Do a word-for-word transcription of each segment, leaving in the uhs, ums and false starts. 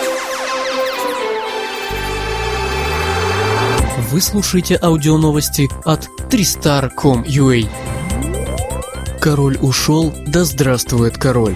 Вы слушаете аудионовости от три стар точка ком точка ю а. Король ушел, да здравствует король.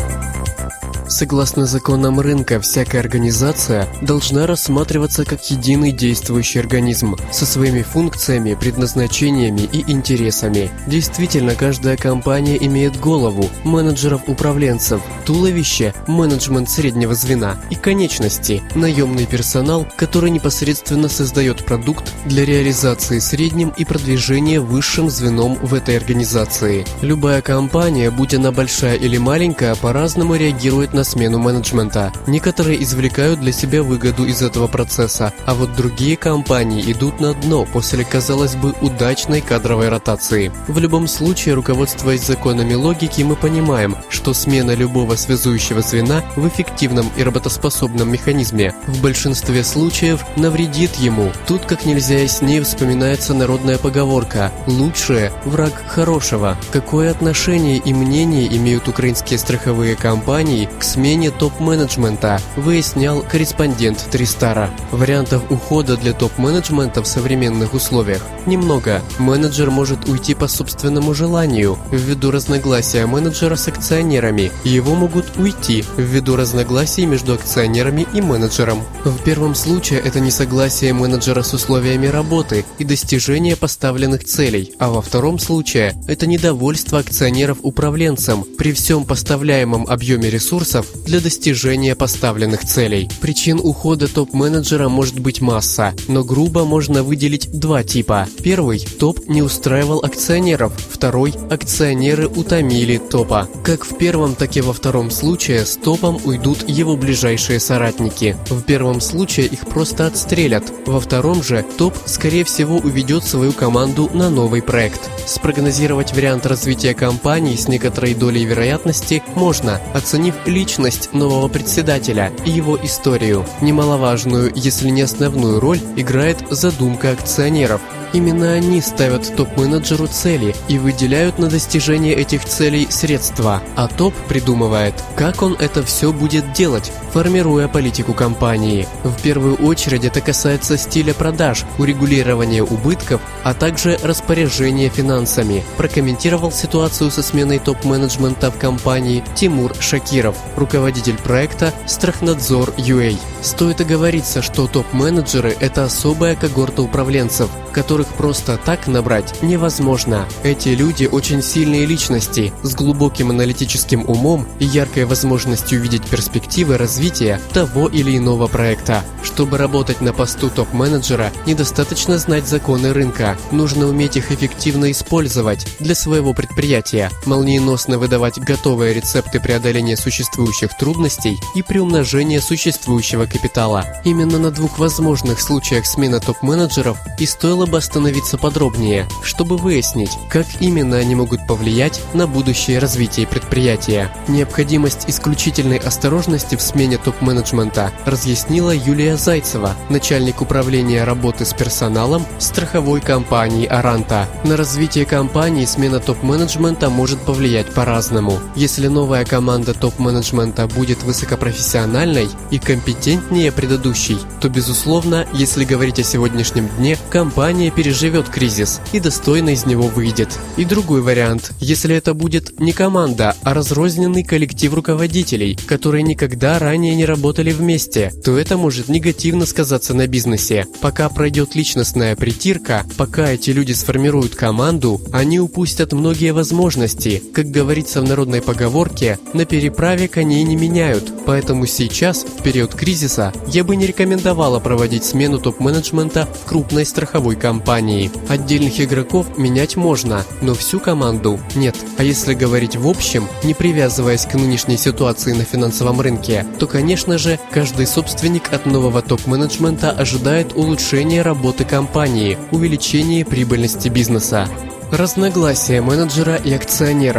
Согласно законам рынка, всякая организация должна рассматриваться как единый действующий организм со своими функциями, предназначениями и интересами. Действительно, каждая компания имеет голову, менеджеров-управленцев, туловище, менеджмент среднего звена и конечности, наемный персонал, который непосредственно создает продукт для реализации средним и продвижения высшим звеном в этой организации. Любая компания, будь она большая или маленькая, по-разному реагирует на смену менеджмента. Некоторые извлекают для себя выгоду из этого процесса, а вот другие компании идут на дно после, казалось бы, удачной кадровой ротации. В любом случае, руководствуясь законами логики, мы понимаем, что смена любого связующего звена в эффективном и работоспособном механизме в большинстве случаев навредит ему. Тут как нельзя яснее вспоминается народная поговорка «Лучшее – враг хорошего». Какое отношение и мнение имеют украинские страховые компании к смене топ-менеджмента, выяснял корреспондент три стара. Вариантов ухода для топ-менеджмента в современных условиях немного. Менеджер может уйти по собственному желанию, ввиду разногласия менеджера с акционерами, и его могут уйти ввиду разногласий между акционерами и менеджером. В первом случае это несогласие менеджера с условиями работы и достижение поставленных целей, а во втором случае это недовольство акционеров управленцем при всем поставляемом объеме ресурсов для достижения поставленных целей. Причин ухода топ-менеджера может быть масса, но грубо можно выделить два типа. Первый – топ не устраивал акционеров, второй – акционеры утомили топа. Как в первом, так и во втором случае с топом уйдут его ближайшие соратники. В первом случае их просто отстрелят, во втором же топ, скорее всего, уведет свою команду на новый проект. Спрогнозировать вариант развития компании с некоторой долей вероятности можно, оценив личность нового председателя и его историю. Немаловажную, если не основную роль, играет задумка акционеров. Именно они ставят топ-менеджеру цели и выделяют на достижение этих целей средства, а топ придумывает, как он это все будет делать, формируя политику компании. В первую очередь это касается стиля продаж, урегулирования убытков, а также распоряжения финансами, прокомментировал ситуацию со сменой топ-менеджмента в компании Тимур Шакиров, руководитель проекта Страхнадзор точка ю а. Стоит оговориться, что топ-менеджеры – это особая когорта управленцев, которых просто так набрать невозможно. Эти люди очень сильные личности, с глубоким аналитическим умом и яркой возможностью видеть перспективы развития того или иного проекта. Чтобы работать на посту топ-менеджера, недостаточно знать законы рынка, нужно уметь их эффективно использовать для своего предприятия, молниеносно выдавать готовые рецепты преодоления существующих трудностей и приумножения существующего капитала. Именно на двух возможных случаях смены топ-менеджеров и стоило бы остановиться подробнее, чтобы выяснить, как именно они могут повлиять на будущее развитие предприятия. Необходимость исключительной осторожности в смене топ-менеджмента разъяснила Юлия Зайцева, начальник управления работы с персоналом страховой компании «Аранта». На развитие компании смена топ-менеджмента может повлиять по-разному. Если новая команда топ-менеджмента будет высокопрофессиональной и компетентнее предыдущей, то, безусловно, если говорить о сегодняшнем дне, компания переживет кризис и достойно из него выйдет. И другой вариант, если это будет не команда, а разрозненный коллектив руководителей, которые никогда ранее не работали вместе, то это может негативно сказаться на бизнесе. Пока пройдет личностная притирка, пока эти люди сформируют команду, они упустят многие возможности. Как говорится в народной поговорке, на переправе коней не меняют. Поэтому сейчас, в период кризиса, я бы не рекомендовала проводить смену топ-менеджмента в крупной страховой компании. Отдельных игроков менять можно, но всю команду нет. А если говорить в общем, не привязываясь к нынешней ситуации на финансовом рынке, то, конечно же, каждый собственник от нового топ-менеджмента ожидает улучшения работы компании, увеличения прибыльности бизнеса. Разногласия менеджера и акционеров.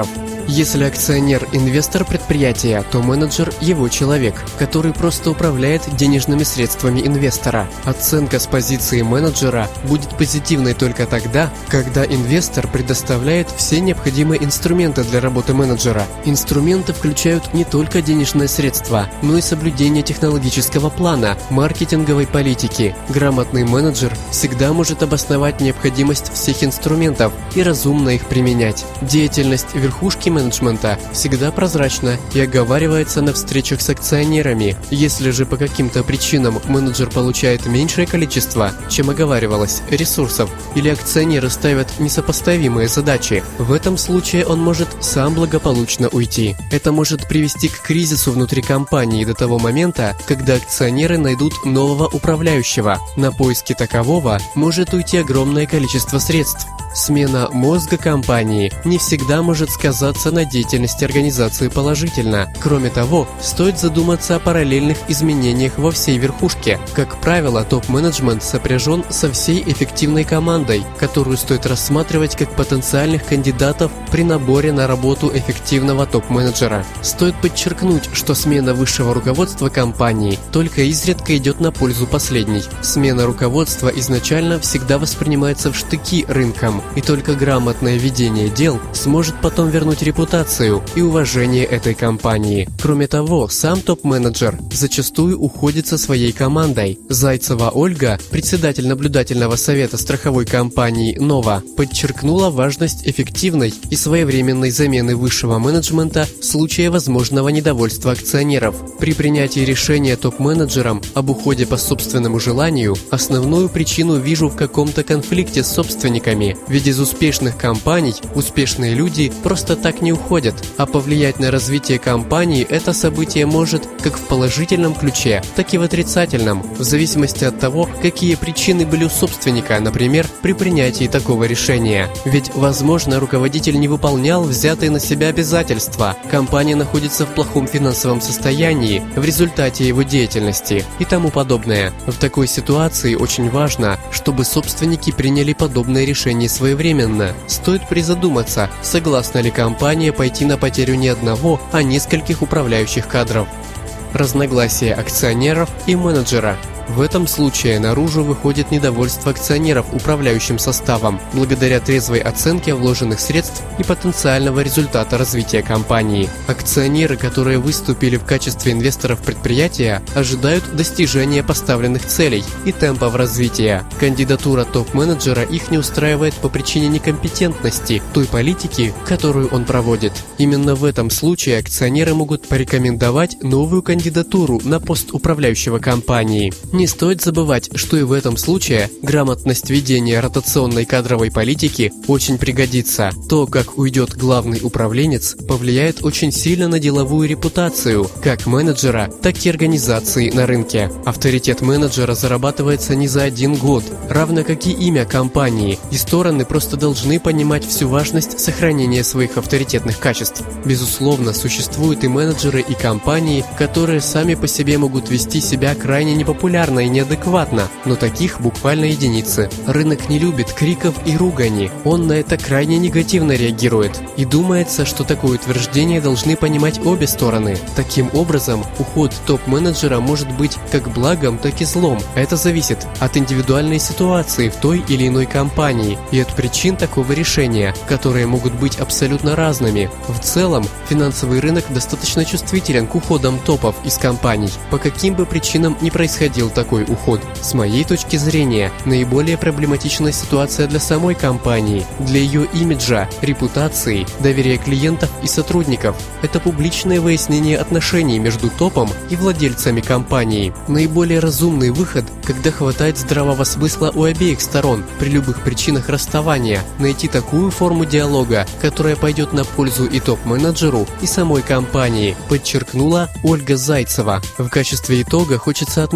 Если акционер – инвестор предприятия, то менеджер – его человек, который просто управляет денежными средствами инвестора. Оценка с позиции менеджера будет позитивной только тогда, когда инвестор предоставляет все необходимые инструменты для работы менеджера. Инструменты включают не только денежные средства, но и соблюдение технологического плана, маркетинговой политики. Грамотный менеджер всегда может обосновать необходимость всех инструментов и разумно их применять. Деятельность верхушки менеджмента всегда прозрачна и оговаривается на встречах с акционерами. Если же по каким-то причинам менеджер получает меньшее количество, чем оговаривалось, ресурсов, или акционеры ставят несопоставимые задачи, в этом случае он может сам благополучно уйти. Это может привести к кризису внутри компании до того момента, когда акционеры найдут нового управляющего. На поиски такового может уйти огромное количество средств. Смена мозга компании не всегда может сказаться на деятельности организации положительно. Кроме того, стоит задуматься о параллельных изменениях во всей верхушке. Как правило, топ-менеджмент сопряжен со всей эффективной командой, которую стоит рассматривать как потенциальных кандидатов при наборе на работу эффективного топ-менеджера. Стоит подчеркнуть, что смена высшего руководства компании только изредка идет на пользу последней. Смена руководства изначально всегда воспринимается в штыки рынком, и только грамотное ведение дел сможет потом вернуть репутацию и уважение этой компании. Кроме того, сам топ-менеджер зачастую уходит со своей командой. Зайцева Ольга, председатель наблюдательного совета страховой компании «Нова», подчеркнула важность эффективной и своевременной замены высшего менеджмента в случае возможного недовольства акционеров. При принятии решения топ-менеджером об уходе по собственному желанию основную причину вижу в каком-то конфликте с собственниками. Ведь из успешных компаний успешные люди просто так не уходят, а повлиять на развитие компании это событие может как в положительном ключе, так и в отрицательном, в зависимости от того, какие причины были у собственника, например, при принятии такого решения. Ведь, возможно, руководитель не выполнял взятые на себя обязательства, компания находится в плохом финансовом состоянии в результате его деятельности и тому подобное. В такой ситуации очень важно, чтобы собственники приняли подобное решение своевременно. Стоит призадуматься, согласна ли компания пойти на потерю не одного, а нескольких управляющих кадров. Разногласия акционеров и менеджера. В этом случае наружу выходит недовольство акционеров управляющим составом, благодаря трезвой оценке вложенных средств и потенциального результата развития компании. Акционеры, которые выступили в качестве инвесторов предприятия, ожидают достижения поставленных целей и темпов развития. Кандидатура топ-менеджера их не устраивает по причине некомпетентности той политики, которую он проводит. Именно в этом случае акционеры могут порекомендовать новую кандидатуру на пост управляющего компании. Не стоит забывать, что и в этом случае грамотность ведения ротационной кадровой политики очень пригодится. То, как уйдет главный управленец, повлияет очень сильно на деловую репутацию как менеджера, так и организации на рынке. Авторитет менеджера зарабатывается не за один год, равно как и имя компании, и стороны просто должны понимать всю важность сохранения своих авторитетных качеств. Безусловно, существуют и менеджеры, и компании, которые сами по себе могут вести себя крайне непопулярно и неадекватно, но таких буквально единицы. Рынок не любит криков и ругани, он на это крайне негативно реагирует. И думается, что такое утверждение должны понимать обе стороны. Таким образом, уход топ-менеджера может быть как благом, так и злом. Это зависит от индивидуальной ситуации в той или иной компании и от причин такого решения, которые могут быть абсолютно разными. В целом, финансовый рынок достаточно чувствителен к уходам топов из компаний, по каким бы причинам ни происходил такой уход. С моей точки зрения, наиболее проблематичная ситуация для самой компании, для ее имиджа, репутации, доверия клиентов и сотрудников. Это публичное выяснение отношений между топом и владельцами компании. Наиболее разумный выход, когда хватает здравого смысла у обеих сторон, при любых причинах расставания, найти такую форму диалога, которая пойдет на пользу и топ-менеджеру, и самой компании, подчеркнула Ольга Зайцева. В качестве итога хочется отметить,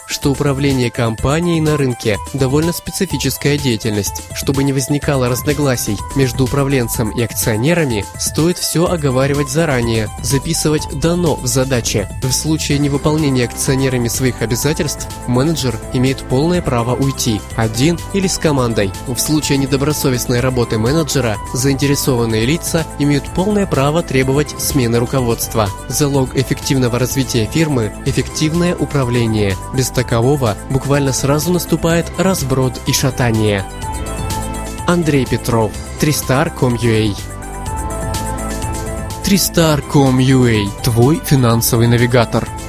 что управление компанией на рынке – довольно специфическая деятельность. Чтобы не возникало разногласий между управленцем и акционерами, стоит все оговаривать заранее, записывать «дано» в задаче. В случае невыполнения акционерами своих обязательств, менеджер имеет полное право уйти, один или с командой. В случае недобросовестной работы менеджера, заинтересованные лица имеют полное право требовать смены руководства. Залог эффективного развития фирмы – эффективное управление. Без такового буквально сразу наступает разброд и шатание. Андрей Петров, три стар точка ком точка ю а. три стар точка ком точка ю а – твой финансовый навигатор.